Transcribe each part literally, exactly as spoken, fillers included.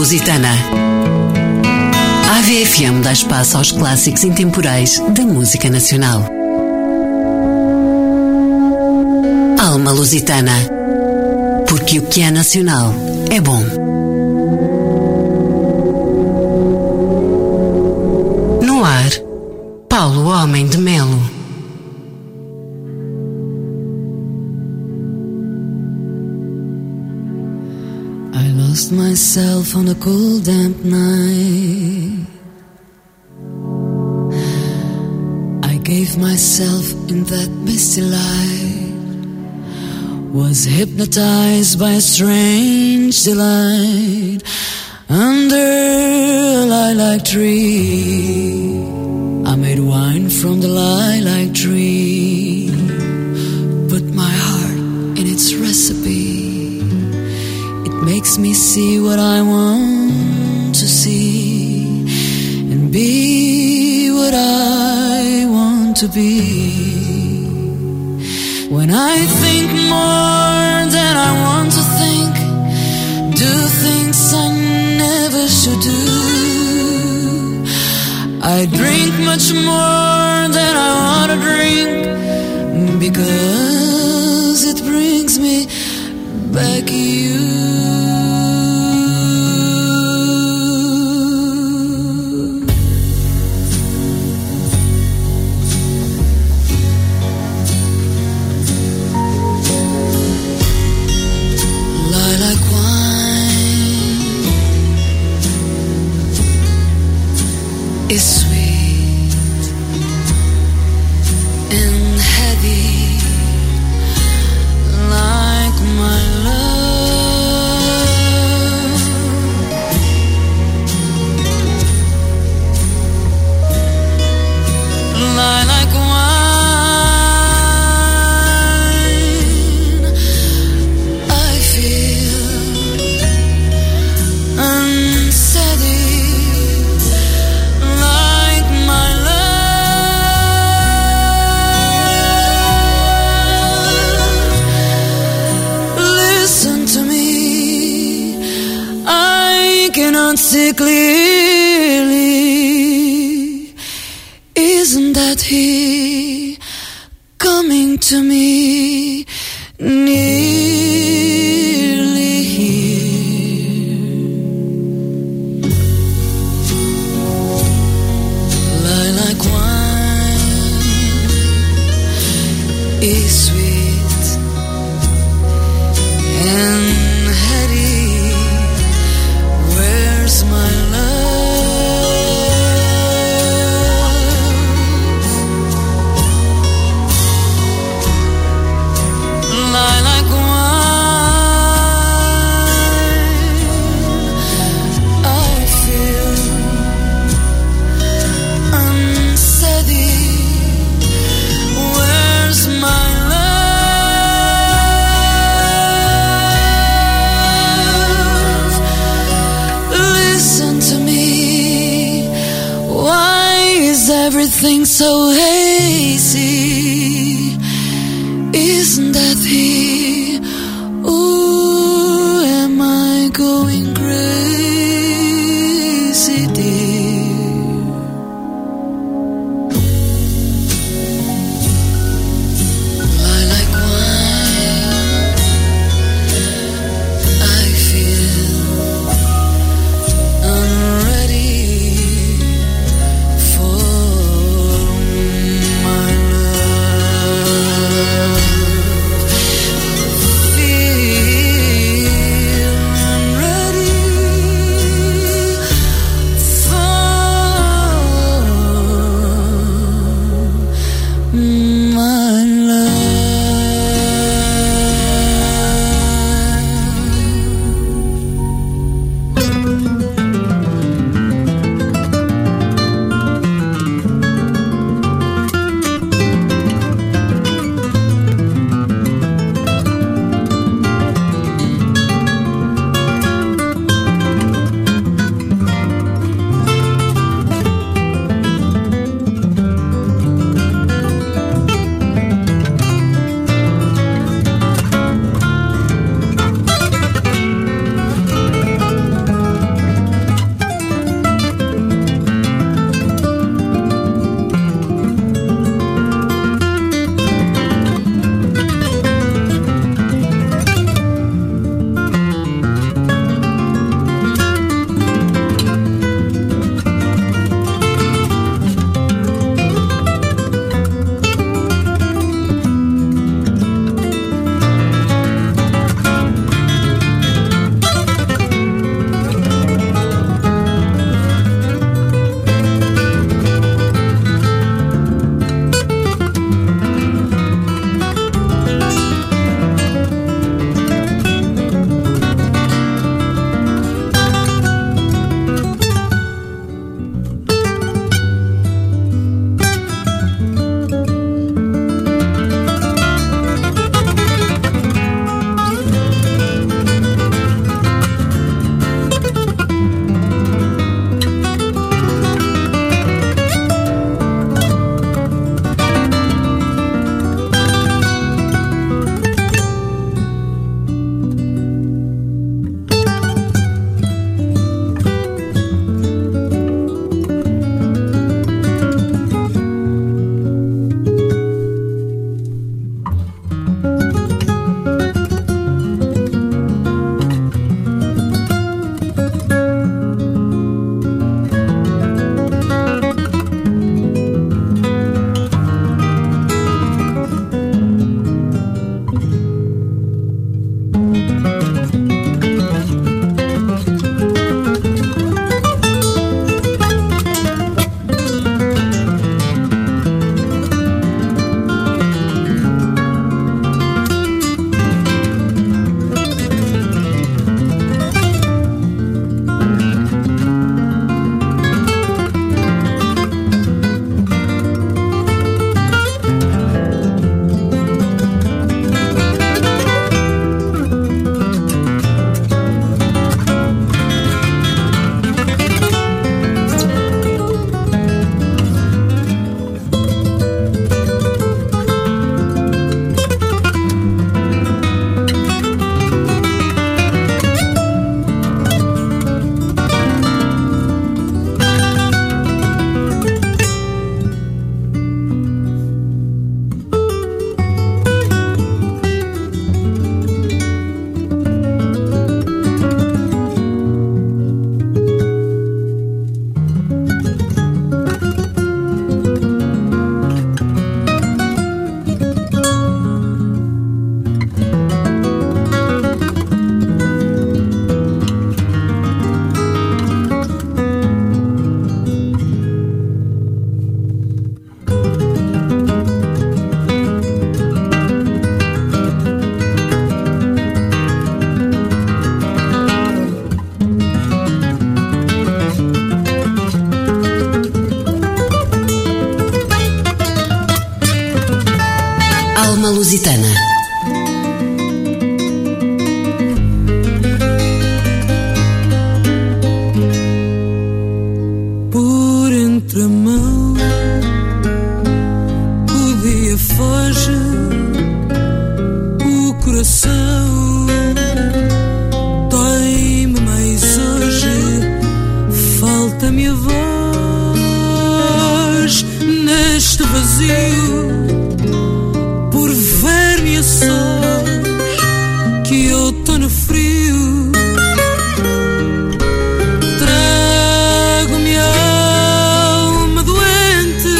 Lusitana. A AVE F M dá espaço aos clássicos intemporais da música nacional. Alma Lusitana. Porque o que é nacional é bom. No ar, Paulo Homem de Melo. I lost myself on a cold damp night. I gave myself in that misty light. Was hypnotized by a strange delight under a lilac tree. I made wine from the lilac tree, put my heart in its recipe. It makes me see what I want to see and be what I want to be. When I think more than I want to think, do things I never should do. I drink much more than I want to drink, because it brings me back you. Is sweet and heavy like my love. Lilac wine, I feel unsteady. See clearly, isn't that he coming to me nearly here? Lilac wine is sweet and heady. Where's my lilac wine, I feel unsteady. Where's my love? Listen to me. Why is everything so hazy? Isn't that he? Ooh, am I going crazy, dear? Lilac wine, I feel unready for my love. Lusitana. Por entre a mão o dia foge, o coração dói-me mais hoje, falta-me a voz neste vazio, por ver-me a sós, que eu tô no frio. Trago-me a alma doente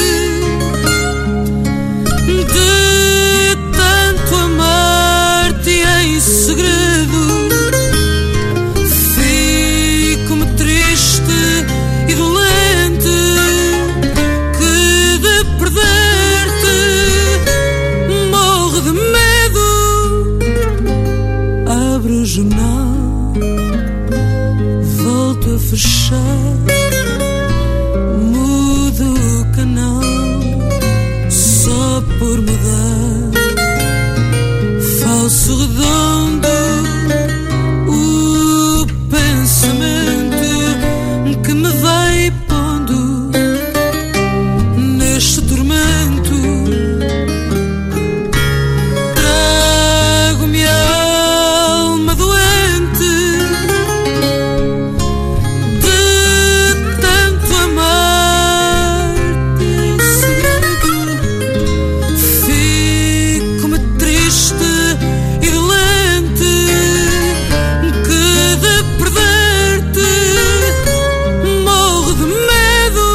de tanto amar-te em segredo. Fico-me triste e dolente que de perder-te morro de medo. Abro o jornal, volto a fechar, mudo o canal só por mudar. Falso redondo o pensamento que me vai pondo neste tormento. Trago-me a alma doente de tanto amar-te em segredo. Fico-me triste e dolente que de perder-te morro de medo.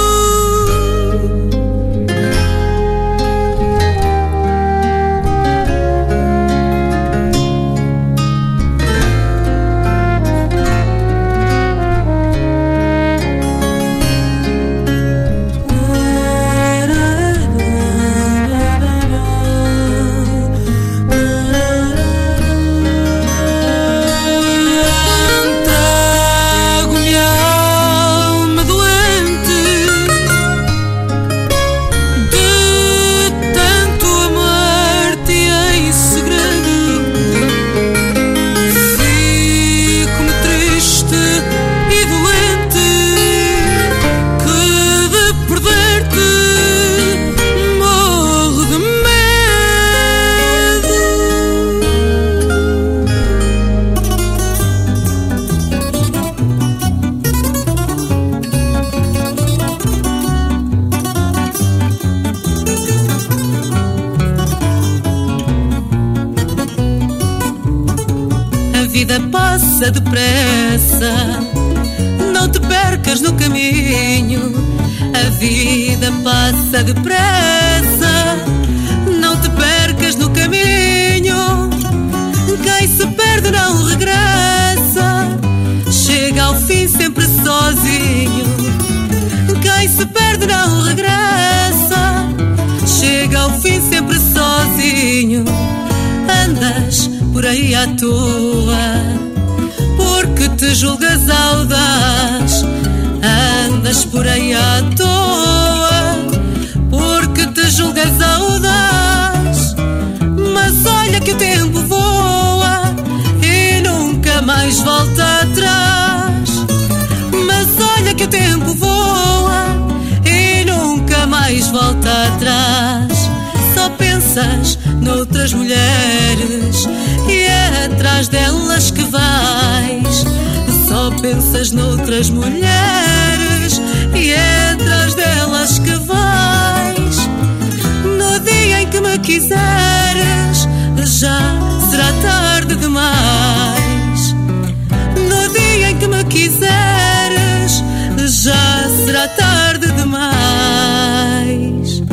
Trago-me a alma doente de tanto amar-te em segredo. Fico-me triste e doente que de perder-te morro de medo. A vida passa depressa, não te percas no caminho. A vida passa depressa, não te percas no caminho. Quem se perde não regressa, chega ao fim sempre sozinho. Quem se perde não regressa, chega ao fim sempre sozinho. Andas por aí à toa, porque te julgas audaz. Andas por aí à toa, porque te julgas audaz. Mas olha que o tempo voa e nunca mais volta atrás. Mas olha que o tempo voa e nunca mais volta atrás. Só pensas noutras mulheres e é atrás delas que vais. Só pensas noutras mulheres e é atrás delas que vais. No dia em que me quiseres já será tarde demais. No dia em que me quiseres já será tarde demais.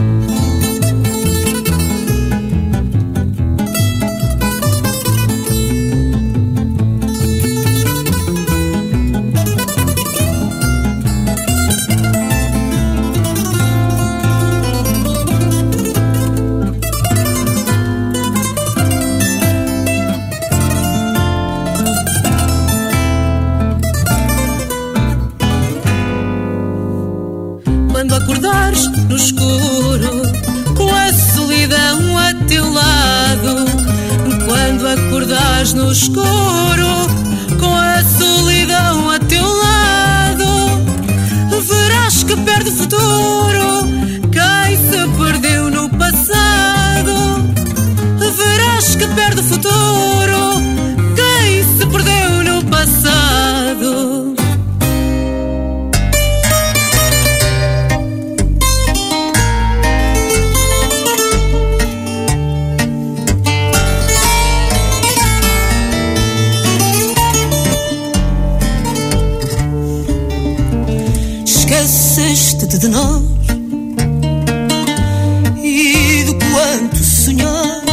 Quando acordares no escuro, com a solidão a teu lado, estás no escuro, com a solidão a teu lado, verás que perde o futuro quem se perdeu no passado. Verás que perde o futuro quem se perdeu no passado. Esqueceste-te de nós e do quanto sonhar.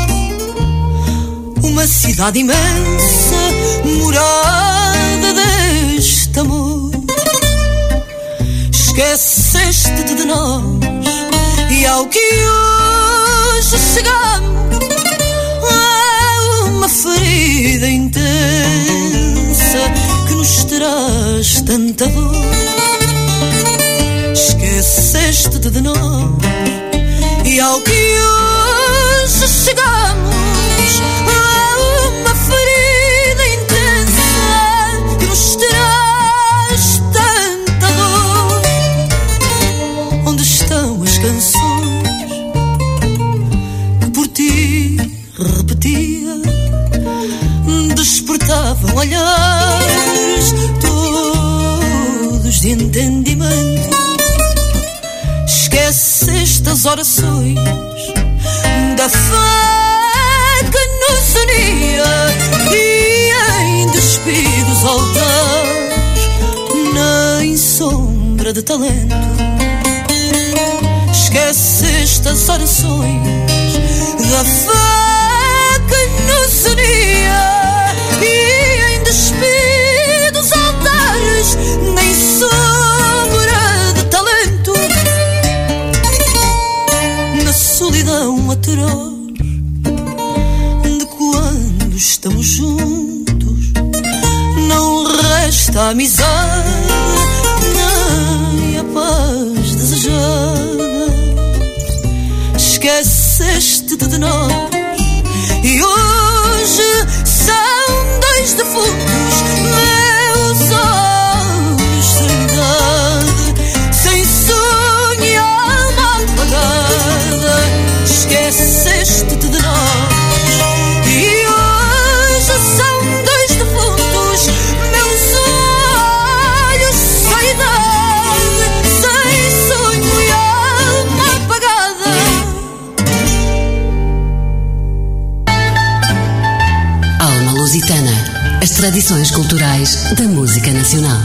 Uma cidade imensa, morada deste amor. Esqueceste-te de nós e ao que hoje chegamos é uma ferida intensa que nos traz tanta dor. Esqueceste-te de nós e ao que hoje chegamos a uma ferida intensa que nos traz tanta dor. Onde estão as canções que por ti repetia, despertavam olhares todos de entendimento. Esqueceste as orações da fé que nos unia e em despidos altares, nem sombra de talento. Esqueceste as orações da fé que nos unia e em despidos altares, nem sombra de talento. Solidão atroz de quando estamos juntos, não resta amizade nem a paz desejada. Esqueceste-te de nós e hoje são dois defuntos meus olhos sem idade, sem sonho e alma apagada. Esqueceste-te de nós e hoje são dois defuntos meus olhos sem idade, sem sonho e alma apagada. Alma Lusitana, as tradições culturais da música nacional.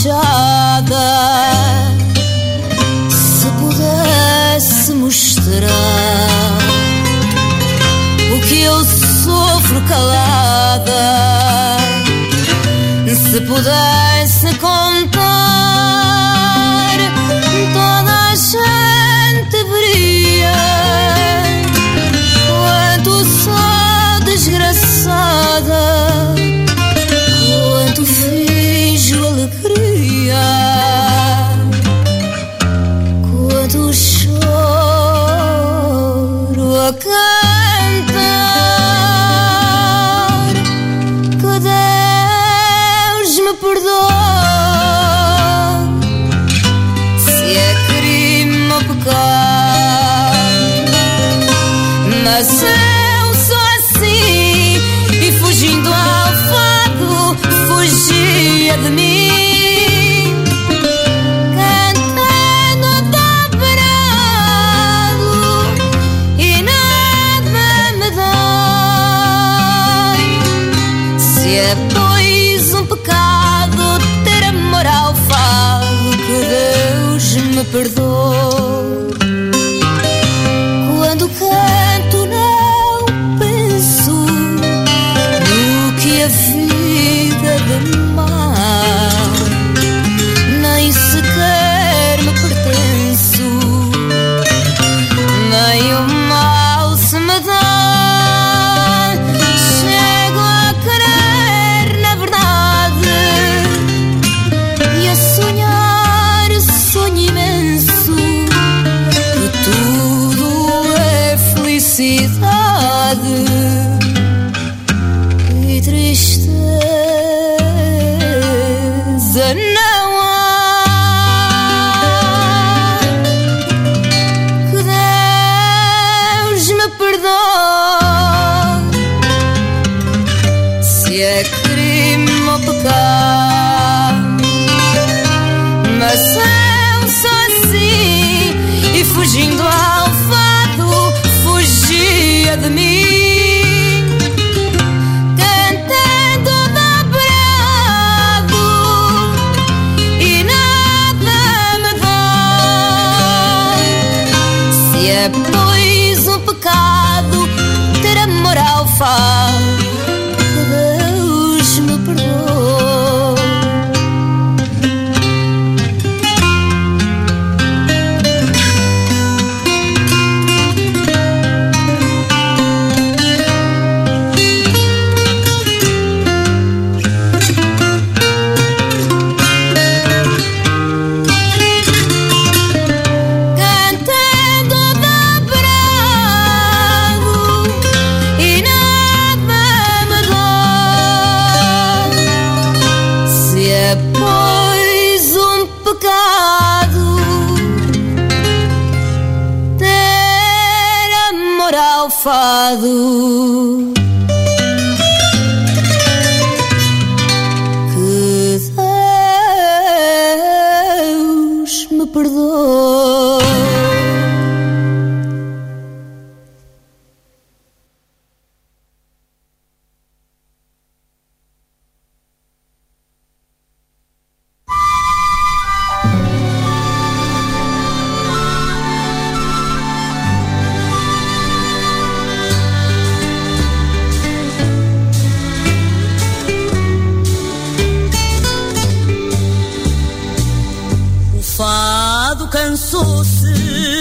fechada. Se pudesse mostrar o que eu sofro calada, se pudesse contar, toda a gente veria quanto sou desgraçada, quanto finjo alegria, quanto choro a cantar. Que Deus me perdoe se é crime ou pecado, mas eu sou assim e fugindo ao fado fugia de mim, cantando dobrado e nada me dói. Se é pois um pecado ter amor ao fado, que Deus me perdoe. Quando canto não penso no que a vida demais, nem sequer me pertenço, nem o mal se me dá. Chego a querer na verdade e a sonhar sonho imenso, que tudo é felicidade e tristeza não há. Que Deus me perdoe se é crime ou pecado, mas eu sou assim e fugindo ao fado fugia de mim, cantando dobrado e nada me dói. Se é pois um pecado ter amor ao fado, que Deus me perdoe. Cantando dobrado e nada me dói. Se é pois um pecado ter amor ao fado, que Deus me perdoe. O fado cansou-se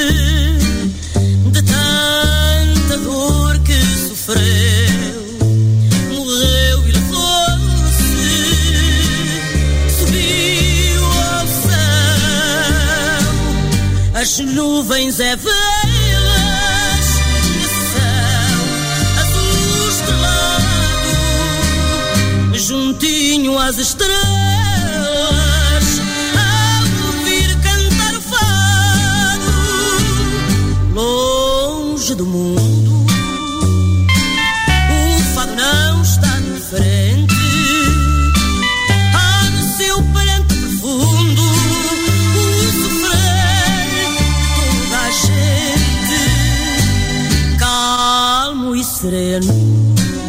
de tanta dor que sofreu, morreu e levou-se, subiu ao céu. As nuvens é velas nesse céu azul estrelado, juntinho às estrelas, longe do mundo. O fado não está diferente, há no seu pranto profundo o sofrer de toda a gente, calmo e sereno,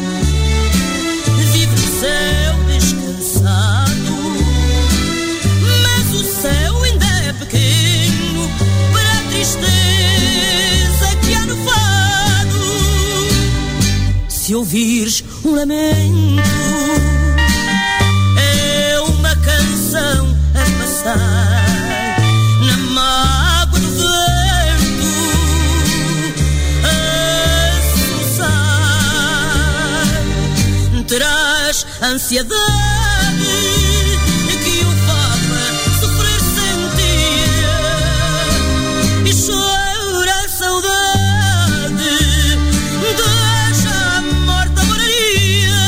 vive no céu descansado, se ouvires um lamento, é uma canção a passar na mágoa do vento, a soluçar. Terás ansiedade que o faz sofrer sem ti, e chora a saudade da já morta moraria.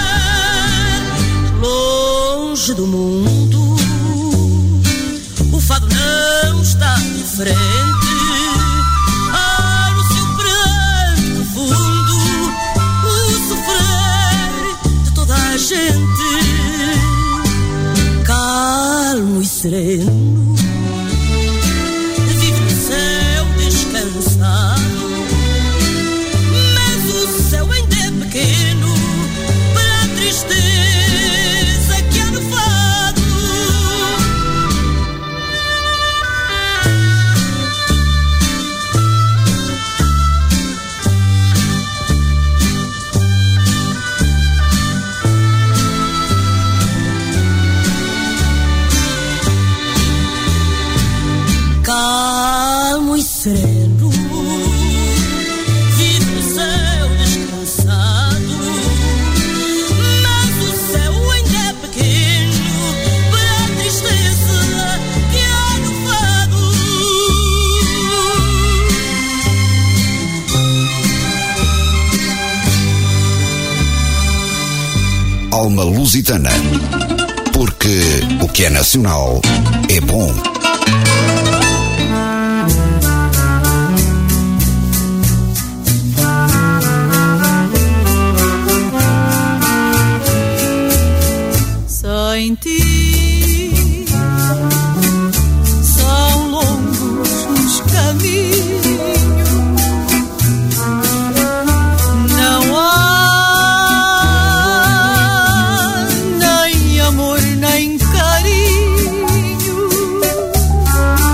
Longe do mundo o fado não está diferente. Há no seu pranto profundo o sofrer de toda a gente. Calmo e sereno vive no céu descansado, mas o céu ainda é pequeno para a tristeza que há no fado. Calmo e sereno vive no céu descansado, mas o céu ainda é pequeno para a tristeza que há no fado. Alma lusitana, porque o que é nacional é bom. Sem ti são longos os caminhos, não há nem amor nem carinho.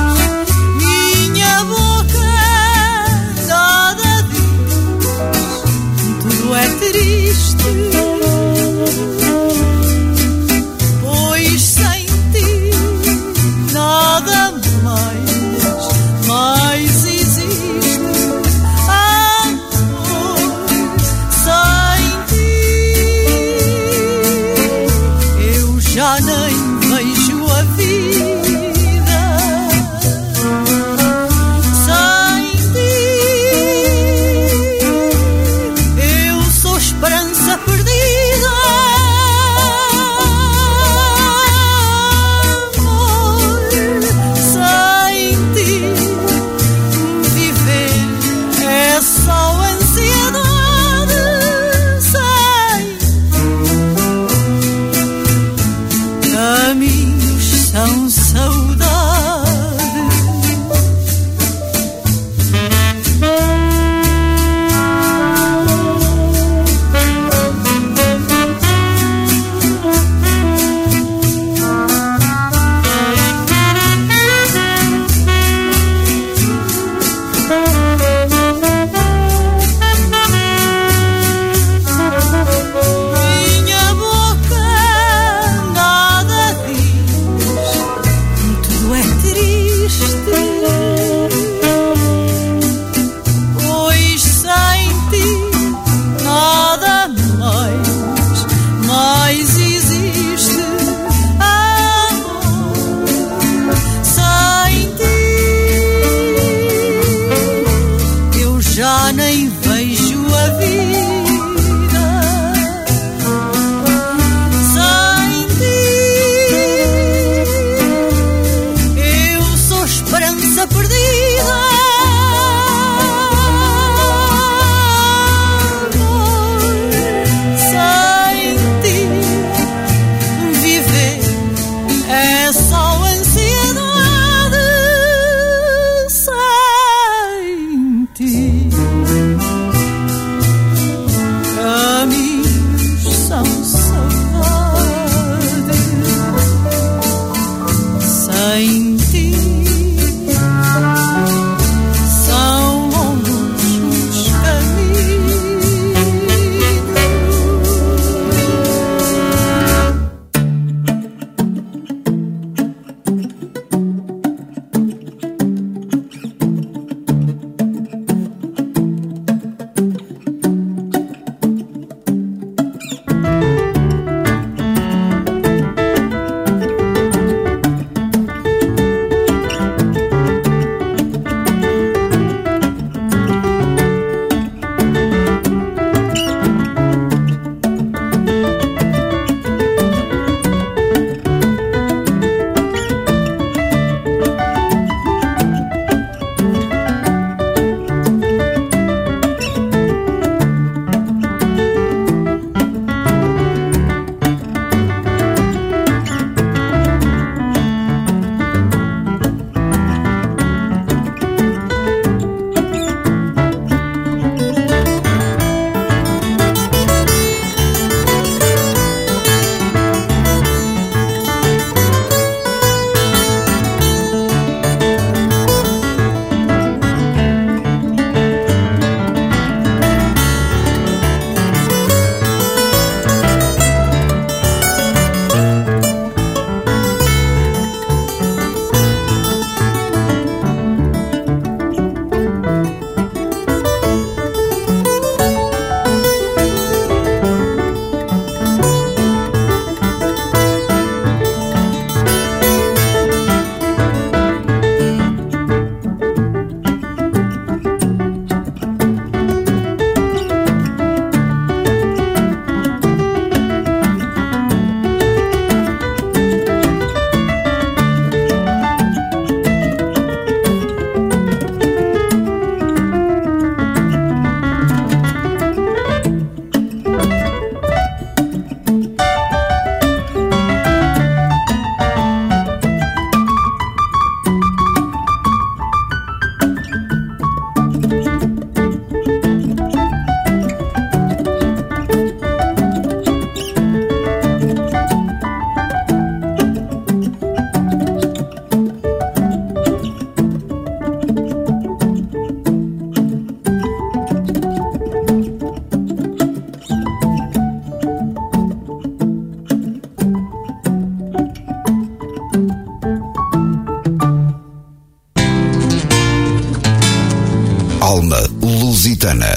Alma Lusitana.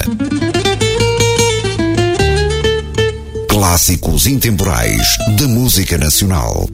Clássicos intemporais da música nacional.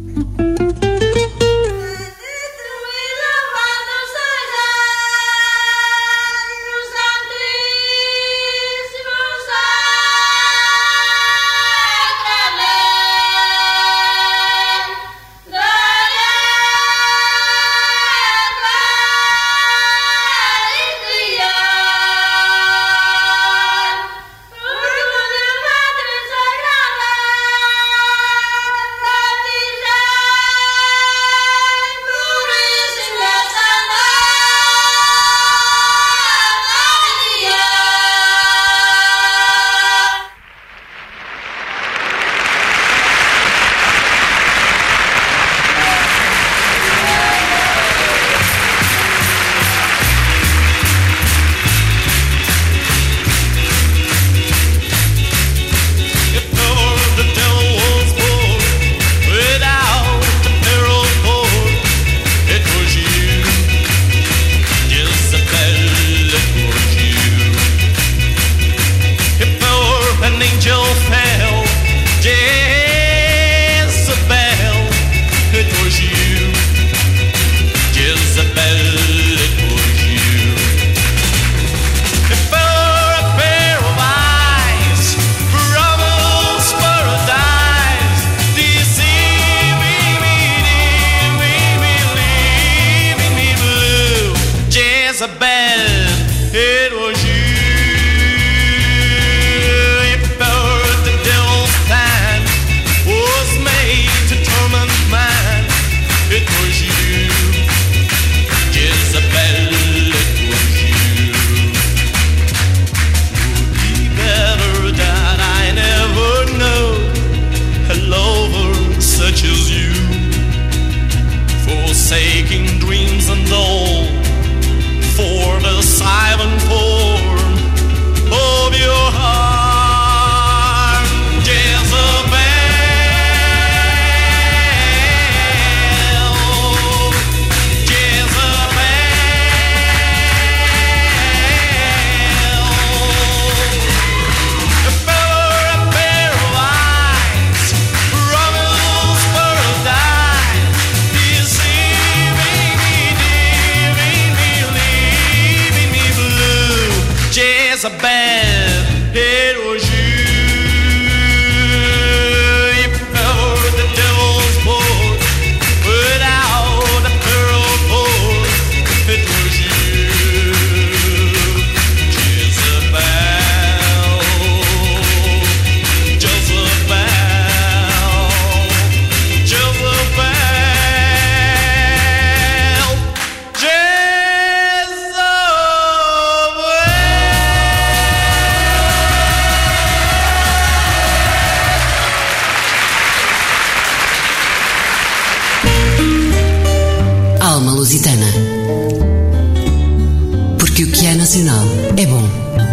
Porque o que é nacional é bom.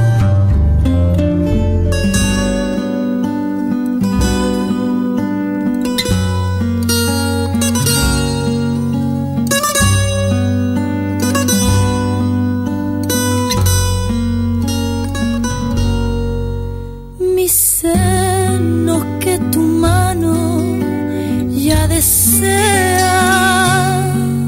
Mi seno que tu mano ya desea,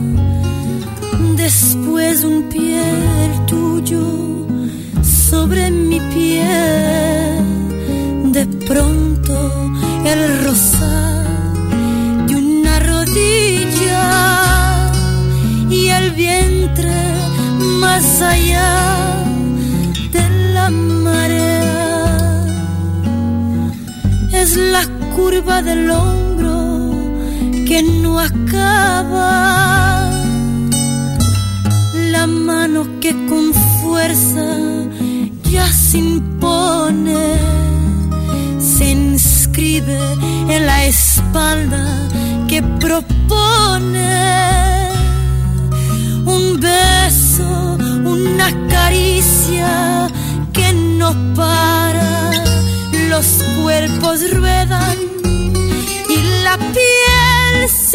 después un piel tuyo sobre mi piel, de pronto el rozar de una rodilla y el vientre más allá de la marea. Es la curva del hombro que no acaba, la mano que con fuerza ya se impone, se inscribe en la espalda que propone un beso, una caricia que no para. Los cuerpos ruedan y la piel se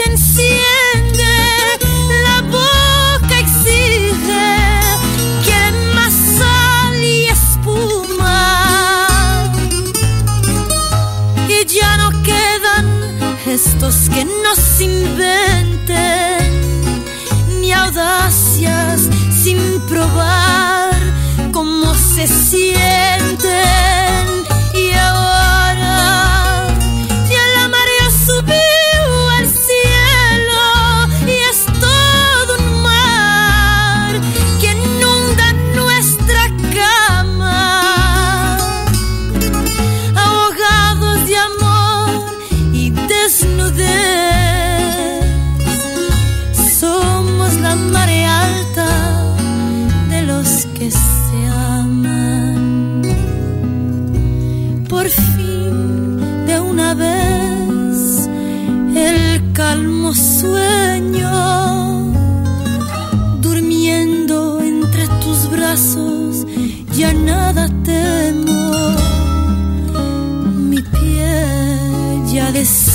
enciende, la boca exige que más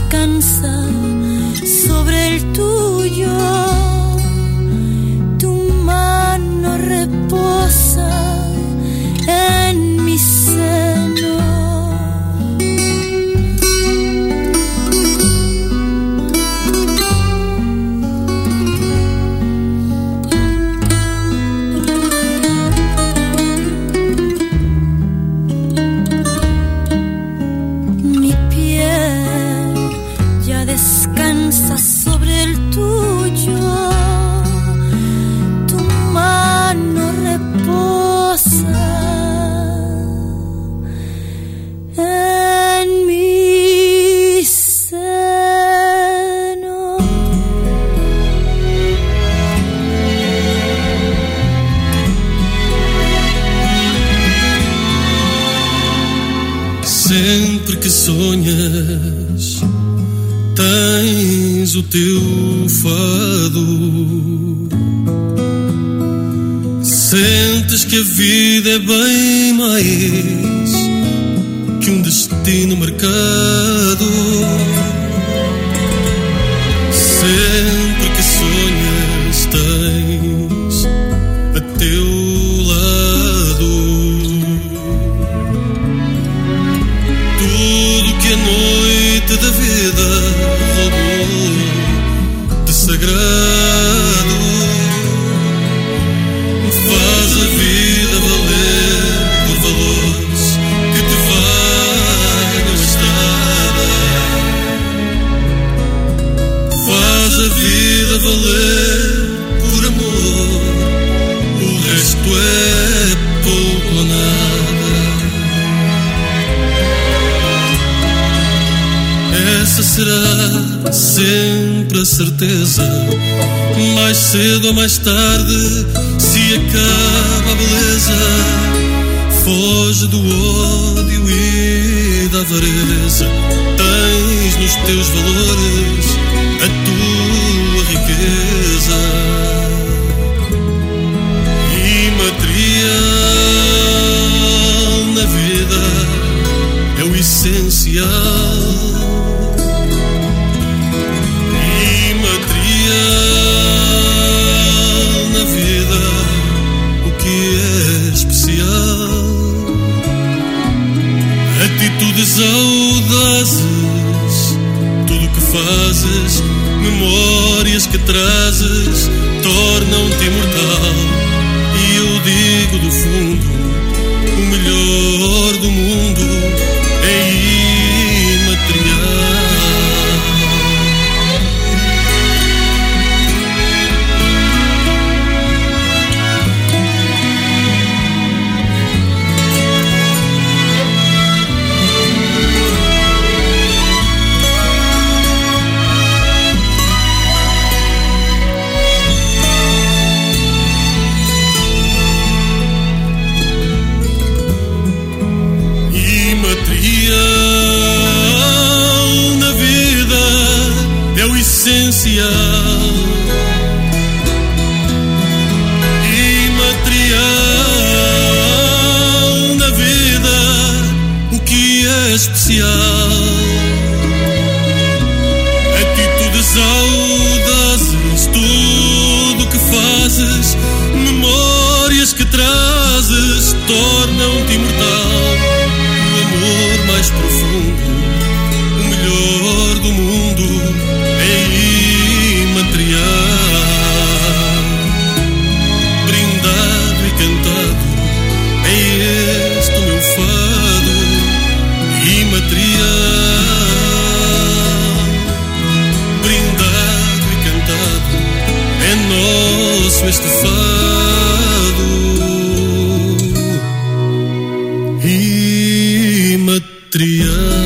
descansa sobre el tuyo, tu mano reposa en mi seno. Mi piel ya descansa sobre el tuyo, tu mano reposa en mi seno. Sempre que sonhas, tens o teu fado. Sentes que a vida é bem mais que um destino marcado. Sempre que sonhas, tens a teu lado tudo que a noite da vida roubou de sagrado. Faz a vida valer por valores que te valham a estrada. Faz a vida valer por amor, o resto é pouco ou nada. Essa será sempre a certeza, mais cedo ou mais tarde se acaba a beleza. Foge do ódio e da avareza, tens nos teus valores a tua riqueza. Imaterial na vida é o essencial. Na vida, o que é especial, atitudes audazes, tudo que fazes, memórias que trazes, tornam-te imortal. E eu digo do fundo, o melhor do mundo é imaterial. Na vida é o essencial. Imaterial na vida, o que é especial. Atitudes audazes, tudo que fazes, memórias que trazes, tornam-te imortal. O amor mais profundo, o melhor do mundo é imaterial. Brindado e cantado é este o meu fado imaterial. Brindado e cantado é nosso este fado imaterial.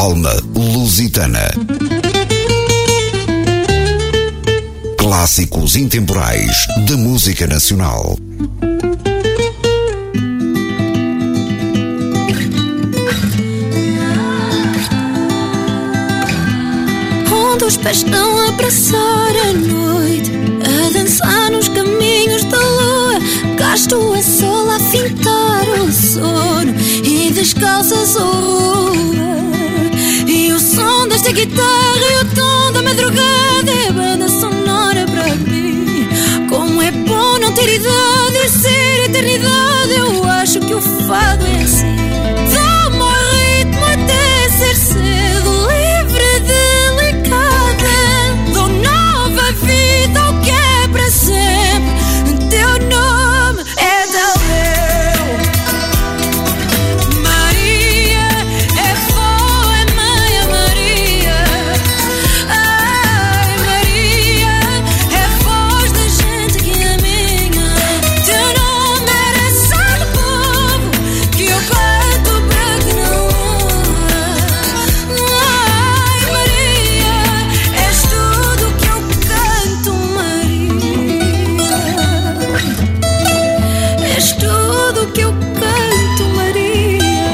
Alma Lusitana. Clássicos intemporais da música nacional. Onde os pés estão a abraçar a noite, a dançar nos caminhos da lua, cá estou a sol a fintar o sono e descalças a rua. E o som desta guitarra e o tom da madrugada é banda sonora para mim. Como é bom não ter idade e ser eternidade. Eu acho que o fado é assim. Dá-me o ritmo até ser cedo, livre, delicada. Dou nova vida ao que é para sempre. Teu nome é Daleu. Maria é vó, é mãe, é Maria. Ai, Maria é voz da gente que é minha. Teu nome era só do povo que eu canto para que não morra. Ai, Maria, és tudo que eu canto, Maria. És tudo que eu canto, Maria.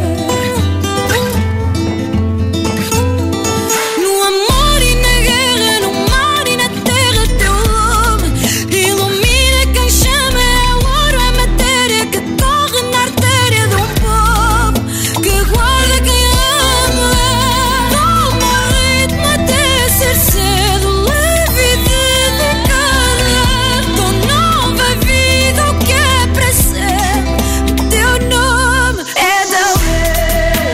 No amor e na guerra, no mar e na terra, teu nome ilumina quem chama. É ouro, é matéria que corre na artéria de um povo que guarda quem ama. Dá-me o ritmo até ser cedo, leve e dedicada. Dou nova vida ao que é para sempre. Teu nome é Daleu.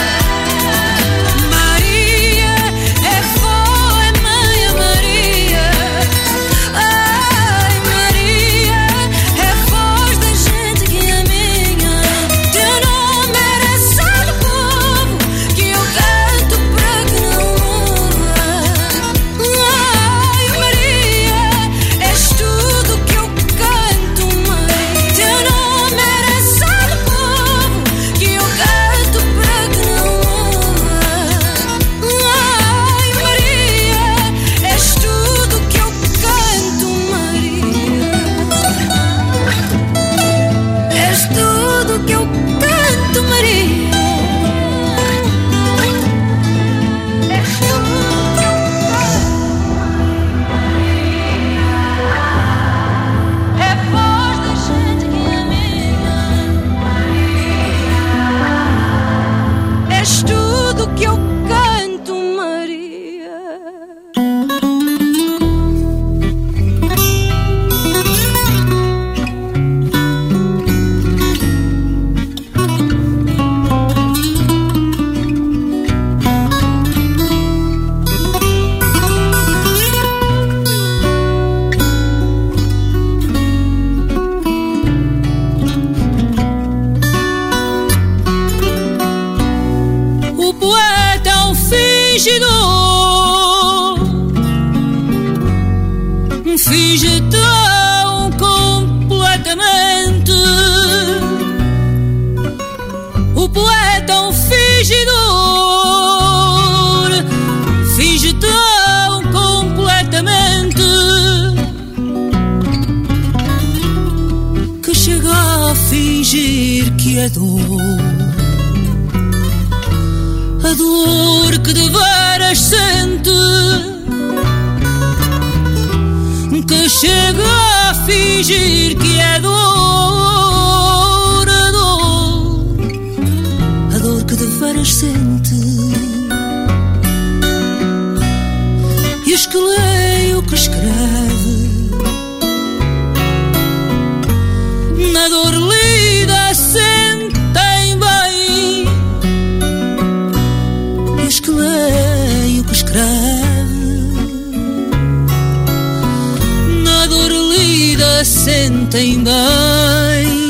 Maria é vó, é mãe, é Maria. Ai, Maria é voz da gente que é minha. Teu nome era só do povo que eu canto para que não morra. Ai, Maria, és tudo que eu canto, mãe. Teu nome era só do povo que eu canto para que não morra. Ai, Maria, és tudo que eu canto, Maria. És tudo que eu canto, Maria. És tudo que eu canto. É voz da gente que é minha. És tudo que eu canto, Maria. O poeta é um fingidor, finge tão completamente. O poeta é um fingidor, finge tão completamente que chega a fingir que é dor. A dor que de veras sente, que chega a fingir que é dor. A dor, a dor que de veras sente. E os que leem o que escreve, na dor lida sentem bem. E os que leem o que escreve, na dor lida sentem bem.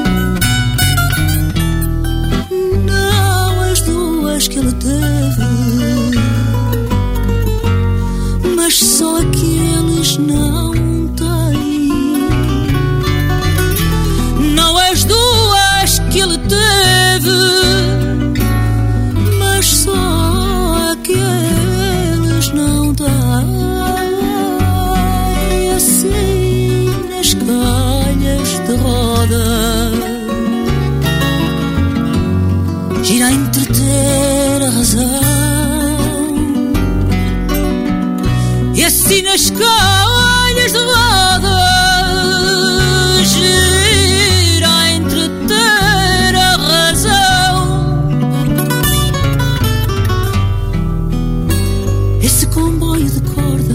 Não as duas que ele teve, mas só aqueles não têm. Não as duas que ele teve, mas só gira a entreter a razão, e assim nas calhas de roda gira a entreter a razão. Esse comboio de corda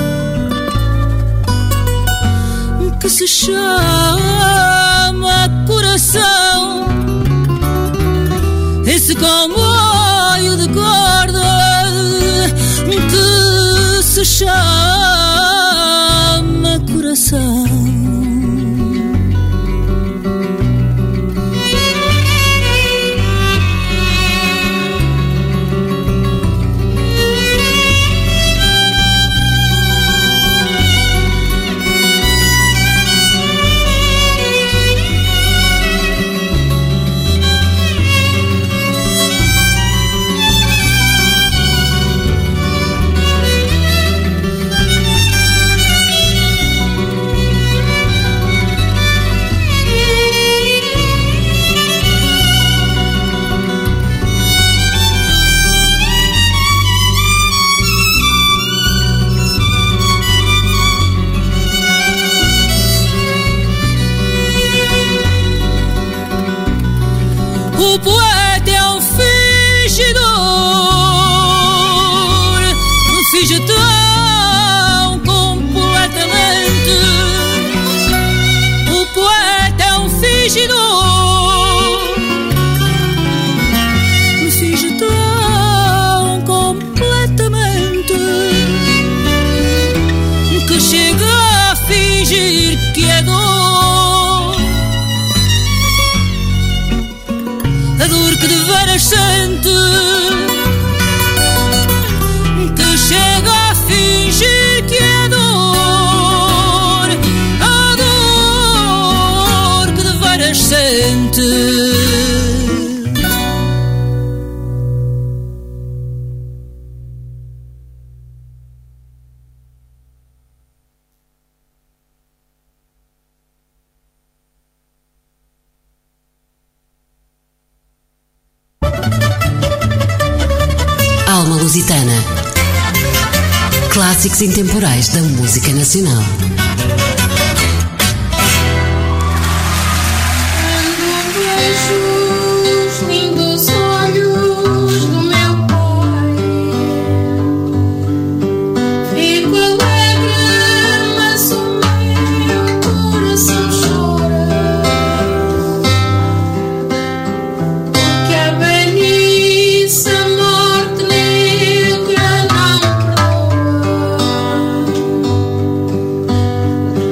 que se chama coração, esse comboio de corda que se chama coração. O poeta é um fingidor, finge tão completamente. O poeta é um fingidor, finge tão completamente que chega a fingir que é dor, a dor que de veras sente, que chega a fingir que é dor, a dor que de veras sente. Alma Lusitana. Clássicos intemporais da música nacional. Os lindos olhos do meu pai, fico alegre, mas o meu coração chora, porque a velhice, a morte negra não perdoa.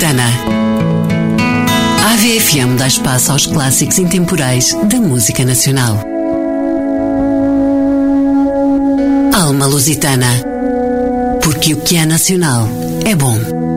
Lusitana. A V F M dá espaço aos clássicos intemporais da música nacional. Alma Lusitana. Porque o que é nacional é bom.